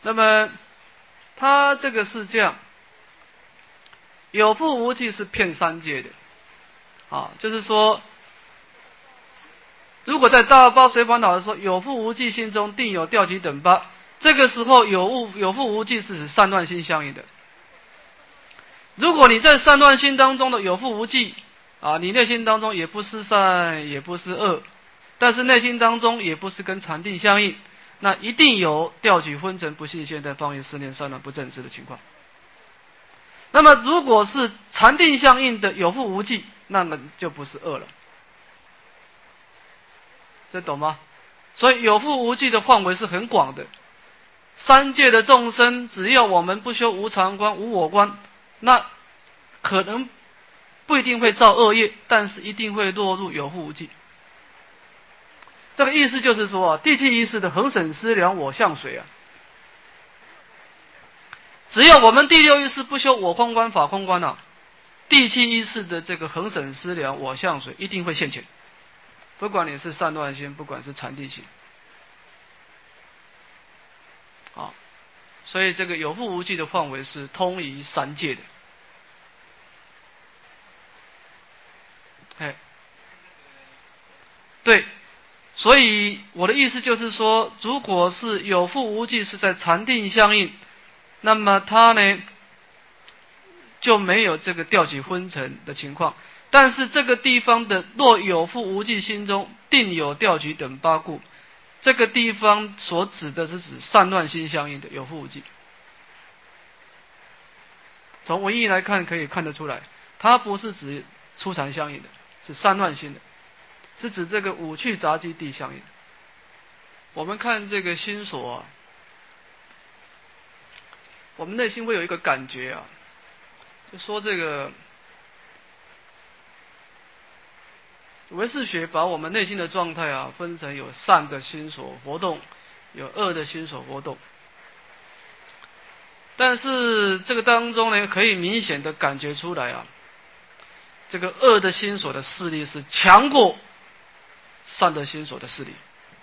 那么他这个是这样，有覆无记是骗三界的啊，就是说，如果在大八随烦恼的时候，有覆无记心中定有调集等八，这个时候有覆无记是指散乱心相应的。如果你在散乱心当中的有覆无记啊，你内心当中也不是善，也不是恶，但是内心当中也不是跟禅定相应，那一定有调举昏沉不信现在放逸思念散乱不正知的情况。那么如果是禅定相应的有覆无记，那么就不是恶了，这懂吗？所以有覆无记的范围是很广的，三界的众生只要我们不修无常观无我观，那可能不一定会造恶业，但是一定会落入有覆无记。这个意思就是说啊，第七意识的恒审思量我相随啊，只要我们第六意识不修我空观法空观啊，第七意识的这个恒审思量我相随一定会现前，不管你是散乱心，不管是禅定心啊，所以这个有覆无记的范围是通于三界的。哎，对，所以我的意思就是说，如果是有覆无记是在禅定相应，那么它呢就没有这个调起昏沉的情况。但是这个地方的若有覆无记心中定有调举等八故，这个地方所指的是指散乱心相应的有覆无记。从文义来看可以看得出来，它不是指初禅相应的，是散乱心的，是指这个五趣杂集地相应的。我们看这个心所啊，我们内心会有一个感觉啊，就说这个唯识学把我们内心的状态啊分成有善的心所活动，有恶的心所活动。但是这个当中呢，可以明显的感觉出来啊，这个恶的心所的势力是强过善的心所的势力。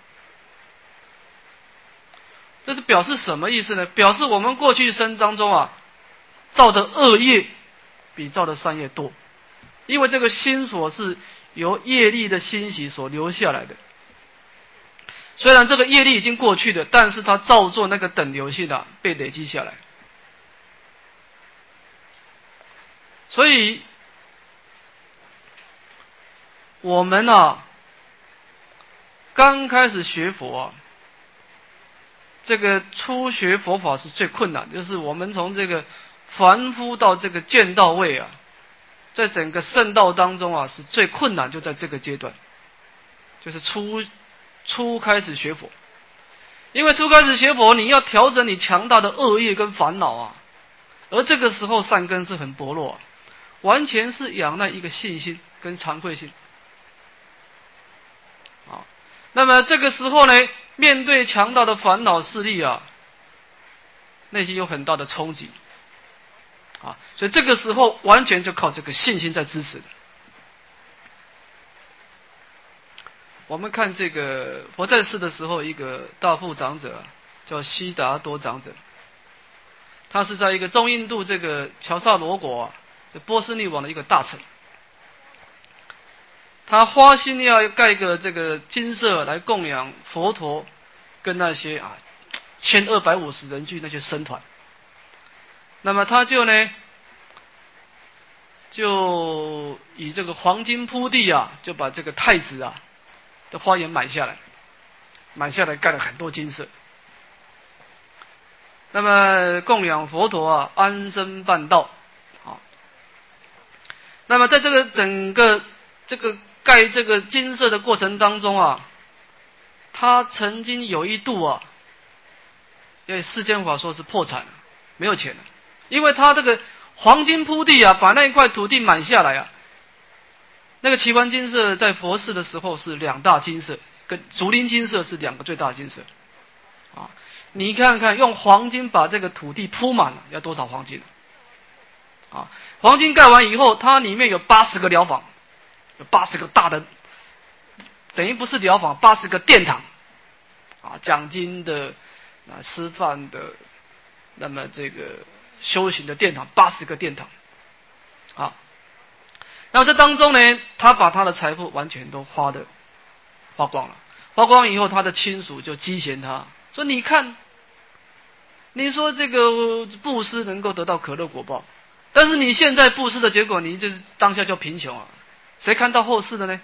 这是表示什么意思呢？表示我们过去生当中啊，造的恶业比造的善业多，因为这个心所是由业力的欣喜所留下来的。虽然这个业力已经过去的，但是它照做那个等流性的被累积下来。所以我们啊，刚开始学佛啊，这个初学佛法是最困难的，就是我们从这个凡夫到这个见道位啊，在整个圣道当中啊，是最困难，就在这个阶段，就是初开始学佛。因为初开始学佛，你要调整你强大的恶业跟烦恼啊，而这个时候善根是很薄弱啊，完全是仰赖一个信心跟惭愧心啊。那么这个时候呢，面对强大的烦恼势力啊，内心有很大的冲击啊，所以这个时候完全就靠这个信心在支持的。我们看这个佛在世的时候，一个大富长者叫悉达多长者，他是在一个中印度这个乔萨罗国啊，这波斯匿王的一个大臣。他花心要盖个这个金舍来供养佛陀跟那些啊1250人聚那些僧团。那么他就以这个黄金铺地啊，就把这个太子啊的花园买下来盖了很多金舍。那么供养佛陀啊，安身办道啊。那么在这个整个这个盖这个金舍的过程当中啊，他曾经有一度啊，因为世间法说是破产了，没有钱了，因为他这个黄金铺地啊，把那一块土地买下来啊。那个奇观金舍在佛寺的时候是2大金舍，跟竹林金舍是2个最大的金舍啊。你看看用黄金把这个土地铺满了，要多少黄金啊？黄金盖完以后，它里面有80个疗房，有80个大的，等于不是疗房，80个殿堂啊，讲经的、 吃饭的，那么这个修行的殿堂80个殿堂，啊，那么这当中呢，他把他的财富完全都花光了，花光以后，他的亲属就讥嫌他，说你看，你说这个布施能够得到可乐果报，但是你现在布施的结果，你就是当下就贫穷啊，谁看到后世的呢？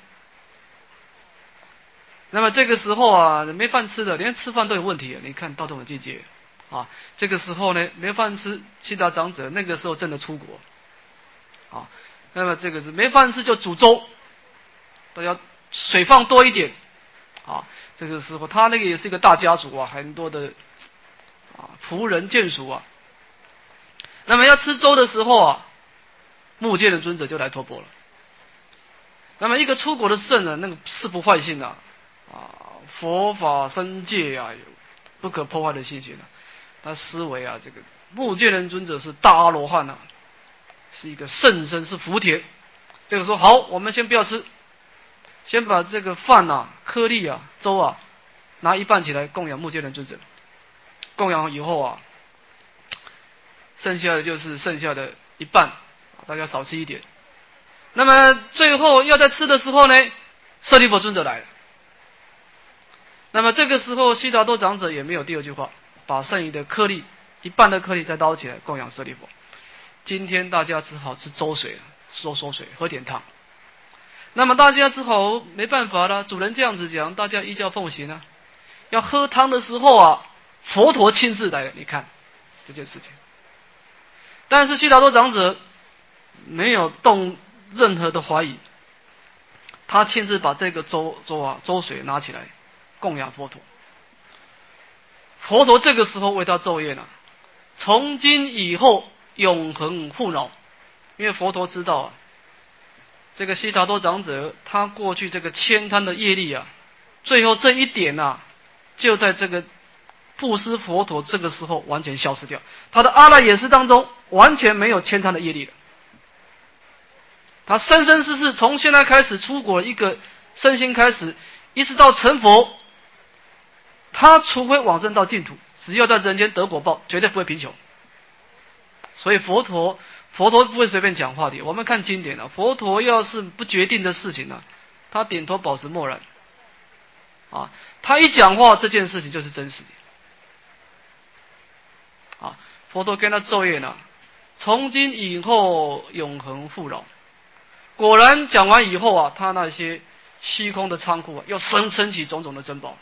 那么这个时候啊，没饭吃的，连吃饭都有问题啊！你看到这种境界啊，这个时候呢，没饭吃，悉达长者那个时候真的出国啊。那么这个是没饭吃就煮粥，大家水放多一点啊。这个时候他那个也是一个大家族啊，很多的仆人眷属啊。那么要吃粥的时候啊，目犍连尊者就来托钵了。那么一个出国的圣人，那个誓不坏心啊。佛法僧戒啊，有不可破坏的信心啊。他思维啊，这个目犍连尊者是大阿罗汉啊，是一个圣身，是福田。这个时候好，我们先不要吃，先把这个饭啊、颗粒啊、粥啊拿一半起来供养目犍连尊者。供养以后啊，剩下的就是剩下的一半，大家少吃一点。那么最后要在吃的时候呢，舍利弗尊者来了。那么这个时候，悉达多长者也没有第二句话，把剩余的颗粒一半的颗粒再捞起来供养舍利弗。今天大家只好吃粥水，说水，喝点汤。那么大家只好没办法了，主人这样子讲，大家依教奉行啊。要喝汤的时候啊，佛陀亲自来了，你看这件事情。但是悉达多长者没有动任何的怀疑，他亲自把这个粥水拿起来供养佛陀。佛陀这个时候为他奏乐呢，从今以后永恒护饶。因为佛陀知道啊，这个悉达多长者他过去这个悭贪的业力啊，最后这一点啊，就在这个布施佛陀这个时候完全消失掉。他的阿赖耶识当中完全没有悭贪的业力了。他生生世世从现在开始出国一个身心开始，一直到成佛，他除非往生到净土，只要在人间得果报，绝对不会贫穷。所以佛陀不会随便讲话的。我们看经典啊，佛陀要是不决定的事情啊，他点头保持默然啊，他一讲话，这件事情就是真实的啊。佛陀跟他奏乐呢，从今以后永恒富饶。果然讲完以后啊，他那些虚空的仓库啊，又升起种种的珍宝。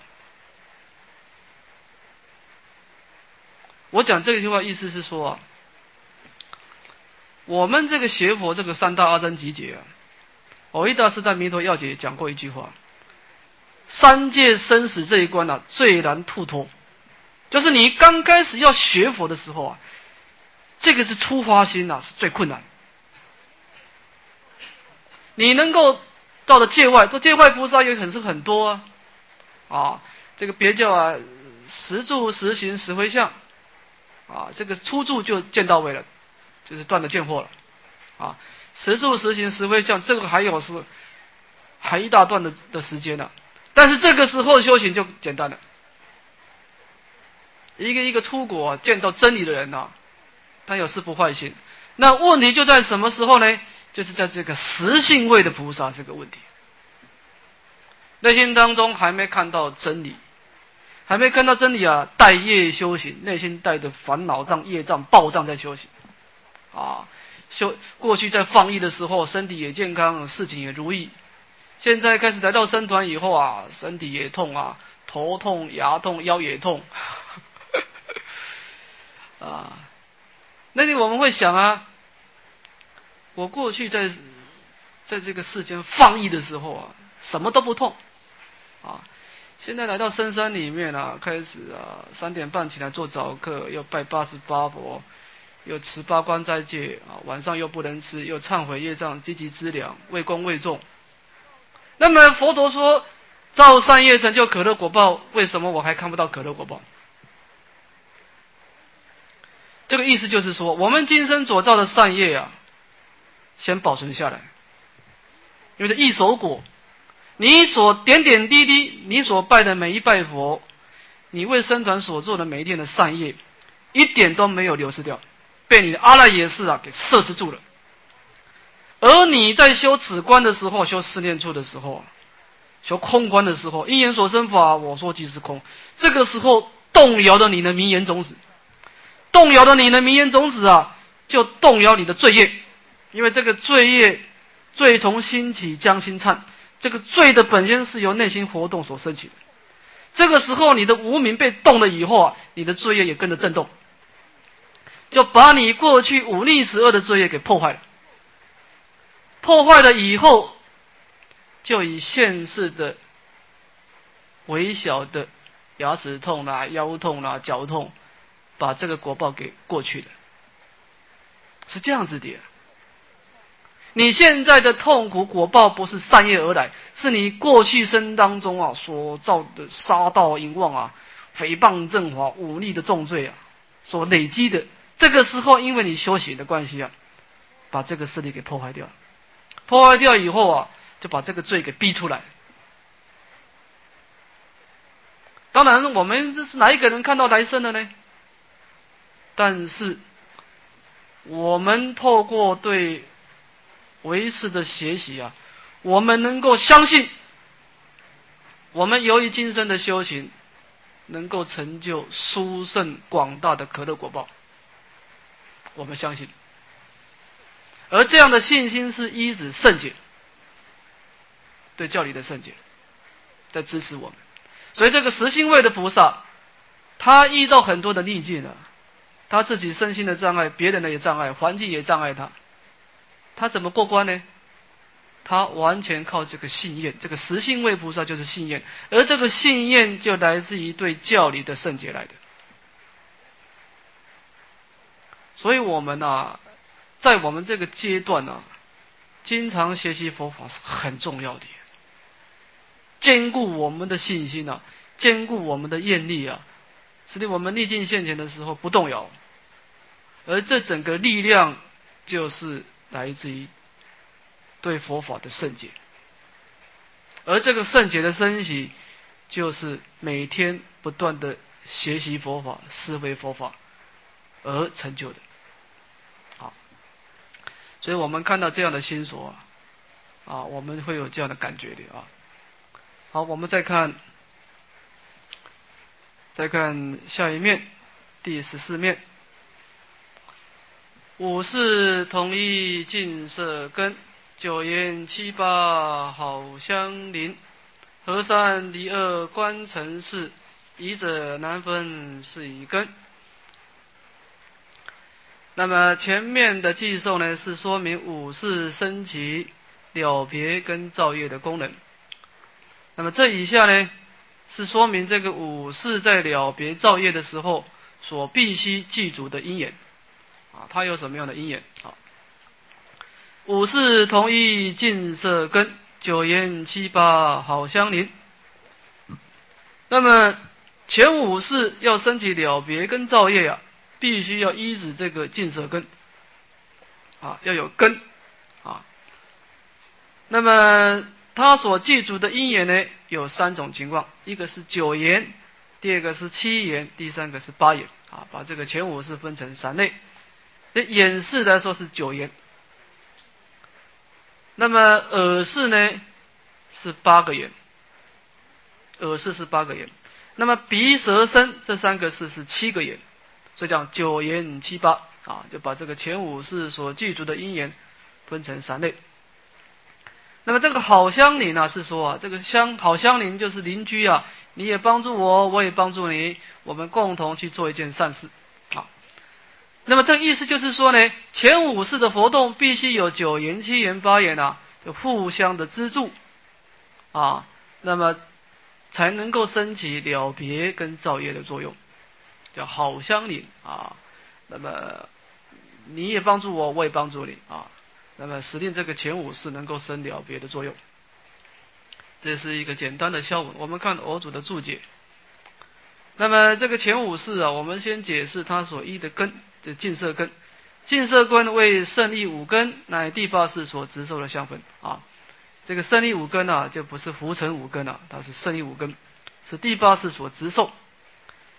我讲这句话意思是说啊，我们这个学佛这个三大阿僧祇劫啊，藕益大师在弥陀要解讲过一句话：三界生死这一关啊，最难突脱。就是你刚开始要学佛的时候啊，这个是出发心啊，是最困难。你能够到了界外，做界外菩萨也很多啊，这个别教啊，实住实行实回向啊，这个初住就见到位了，就是断了见惑了啊。实住实行实回向，这个还一大段的时间呢。但是这个时候修行就简单了，一个一个出国见到真理的人啊，他有誓不坏心。那问题就在什么时候呢？就是在这个实性位的菩萨这个问题，内心当中还没看到真理，啊，带业修行，内心带着烦恼障、业障、报障在修行啊。过去在放逸的时候，身体也健康，事情也如意。现在开始来到僧团以后啊，身体也痛啊，头痛、牙痛、腰也痛啊。那你我们会想啊，我过去在这个世间放逸的时候啊，什么都不痛啊。现在来到深山里面啊，开始啊3点半起来做早课，又拜88佛，又持8关斋戒啊，晚上又不能吃，又忏悔业障，积极资粮，为公为众。那么佛陀说造善业成就可乐果报，为什么我还看不到可乐果报？这个意思就是说，我们今生所造的善业啊，先保存下来，因为这一手果，你所点点滴滴，你所拜的每一拜佛， 你为僧团所做的每一天的善业，一点都没有流失掉，被你的阿赖耶识给摄持住了。而你在修止观的时候，修四念处的时候，修空观的时候，因缘所生法，我说即是空。这个时候动摇了你的名言种子，动摇了你的名言种子就动摇你的罪业，因为这个罪业，罪从心起，将心忏。这个罪的本身是由内心活动所升起的。这个时候你的无明被动了以后你的罪业也跟着震动，就把你过去五逆十恶的罪业给破坏了。破坏了以后，就以现世的微小的牙齿痛腰痛脚痛，把这个果报给过去了。是这样子的。你现在的痛苦果报不是善业而来，是你过去生当中所造的杀盗淫妄诽谤正法忤逆的重罪所累积的。这个时候因为你修行的关系把这个势力给破坏掉了。破坏掉以后就把这个罪给逼出来。当然我们这是哪一个人看到来生的呢？但是我们透过对唯识的学习我们能够相信，我们由于今生的修行能够成就殊胜广大的可乐果报，我们相信。而这样的信心是依止圣解，对教理的圣解在支持我们。所以这个实心位的菩萨，他遇到很多的逆境他自己身心的障碍，别人的也障碍，环境也障碍他怎么过关呢？他完全靠这个信愿，这个实心位菩萨就是信愿，而这个信愿就来自于对教理的圣解来的。所以我们在我们这个阶段经常学习佛法是很重要的，坚固我们的信心坚固我们的愿力使得我们逆境现前的时候不动摇。而这整个力量就是来自于对佛法的圣解，而这个圣解的升起就是每天不断的学习佛法，思维佛法而成就的。好，所以我们看到这样的心所我们会有这样的感觉的好，我们再看下一面，第14面。五是同一净色根，九言七八好相邻，合三离二观成事，疑者难分是一根。那么前面的记述呢，是说明五是升起了别跟造业的功能。那么这以下呢，是说明这个五是在了别造业的时候所必须记住的因缘它有什么样的因缘五是同一净色根，九言七八好相邻。那么前五是要升起了别跟造业必须要依止这个净色根要有根那么他所记住的因缘呢，有3种情况，一个是九言，第二个是七言，第三个是八言把这个前五是分成3类。眼识来说是9言，那么耳识呢是8个言，耳识是8个言。那么鼻舌身这3个识是7个言，所以讲9言7、8就把这个前五识所记住的因缘分成3类。那么这个好相邻是说这个好相邻就是邻居你也帮助我，我也帮助你，我们共同去做一件善事那么这个意思就是说呢，前五识的活动必须有9言、7言、8言就互相的资助那么才能够升起了别跟造业的作用，叫好相邻那么你也帮助我，我也帮助你那么使令这个前五识能够生了别的作用。这是一个简单的消文。我们看偶主的注解。那么这个前五识我们先解释它所依的根，这净色根。净色根为胜利五根，乃第8识所执受的相分这个胜利五根就不是浮尘五根它是胜利五根，是第8识所执受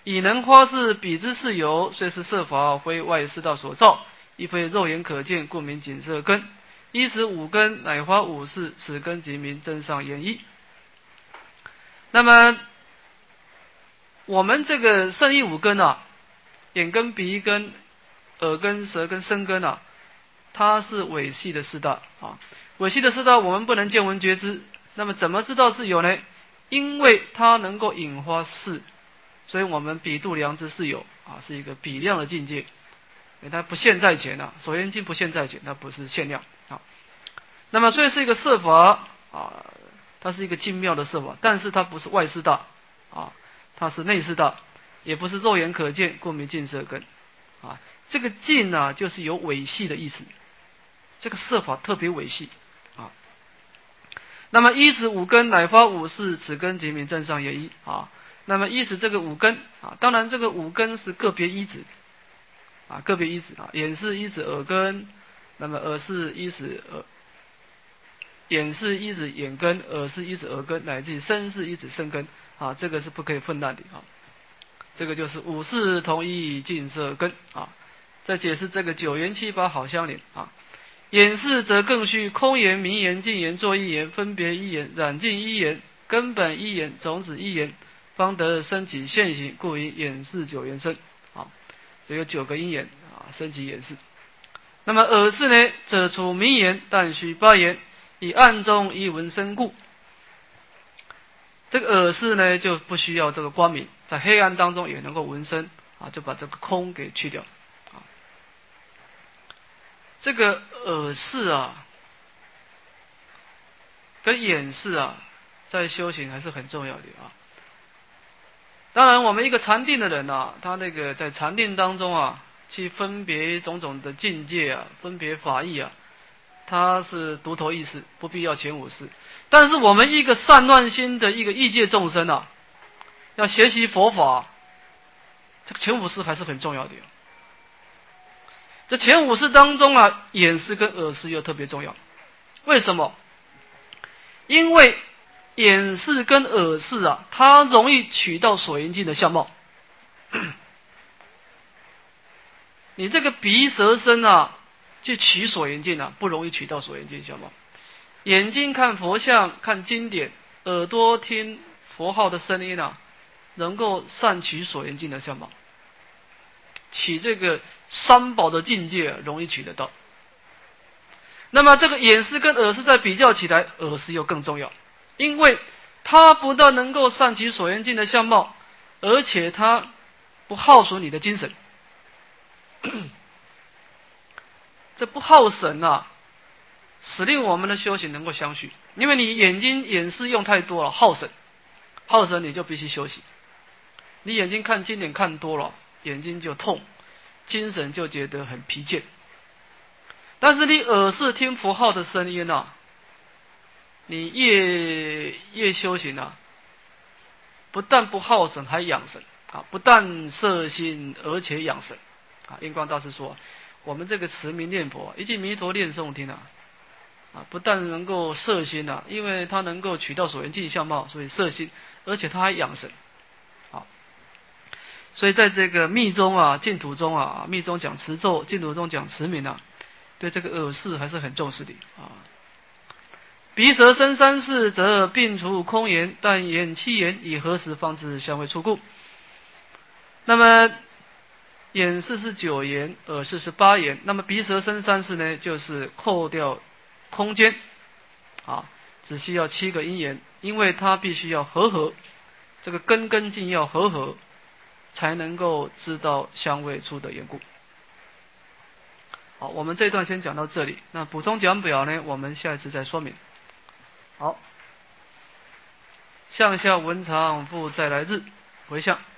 以能花是彼之事由，虽是色法，非外四道所造，亦非肉眼可见，故名景色根。依此五根，乃花五事，此根即名真上言义。那么我们这个圣意五根啊，眼根、鼻根、耳根、舌根、身根啊，它是伪系的四大啊。伪系的四大我们不能见闻觉知，那么怎么知道是有呢？因为它能够引发事，所以我们比度良知是有啊，是一个比量的境界。它不现在前啊，所缘境不现在前，它不是限量啊。那么所以是一个色法啊，它是一个精妙的色法，但是它不是外四大啊，它是内四大，也不是肉眼可见，故名净色根啊。这个净啊，就是有伪系的意思，这个色法特别伪系啊。那么依此五根，乃发五事，此根即名真上言义啊。那么依此这个五根啊，当然这个五根是个别依止啊，个别依止啊，眼是依止耳根，那么耳是依止眼是依止眼根，耳是依止耳根，乃至于身是依止身根啊，这个是不可以分烂的啊。这个就是五事同一净色根啊。再解释这个九缘七法好相连啊。眼识则更须空言、明言、净言、作一言、分别一言、染净一言、根本一言、种子一言，方得升起现行，故以眼识九缘生啊。有9个因缘啊，升起眼识。那么耳识呢，则除明言，但须八言，以暗中一闻声故。这个耳识呢，就不需要这个光明，在黑暗当中也能够闻声啊，就把这个空给去掉啊。这个耳识啊，跟眼识啊，在修行还是很重要的啊。当然，我们一个禅定的人啊，他那个在禅定当中啊，去分别种种的境界啊，分别法义啊，他是独头意识，不必要前五识。但是我们一个善乱心的一个异界众生啊，要学习佛法，这个前五识还是很重要的。这前五识当中啊，眼识跟耳识又特别重要。为什么？因为眼识跟耳识啊，它容易取到所缘境的相貌。你这个鼻舌身啊，去取所缘境啊，不容易取到所缘境相貌。眼睛看佛像、看经典，耳朵听佛号的声音啊，能够善取所缘境的相貌。取这个三宝的境界啊，容易取得到。那么这个眼识跟耳识再比较起来，耳识又更重要，因为它不但能够善取所缘境的相貌，而且它不耗损你的精神。这不耗神啊，使令我们的修行能够相续。因为你眼识用太多了，耗神你就必须休息。你眼睛看经典看多了，眼睛就痛，精神就觉得很疲倦。但是你耳识听佛号的声音啊，你越修行啊，不但不耗神，还养神啊！不但摄心，而且养神啊！印光大师说，我们这个持名念佛，一句弥陀念诵听啊，不但能够摄心啊，因为它能够取到所缘境相貌，所以摄心，而且它还养神啊！所以在这个密宗啊、净土中啊，密宗讲持咒，净土中讲持名啊，对这个耳识还是很重视的啊。鼻舌身三识，则并除空言，但言七言，以何时方知相会出故？那么眼识是9言，耳识是8言，那么鼻舌身三识呢，就是扣掉空间啊，只需要7个因缘，因为它必须要和，这个根跟茎要和，才能够知道相位处的缘故。好，我们这段先讲到这里。那补充讲表呢，我们下一次再说明。好，向下文长复再来日，回向。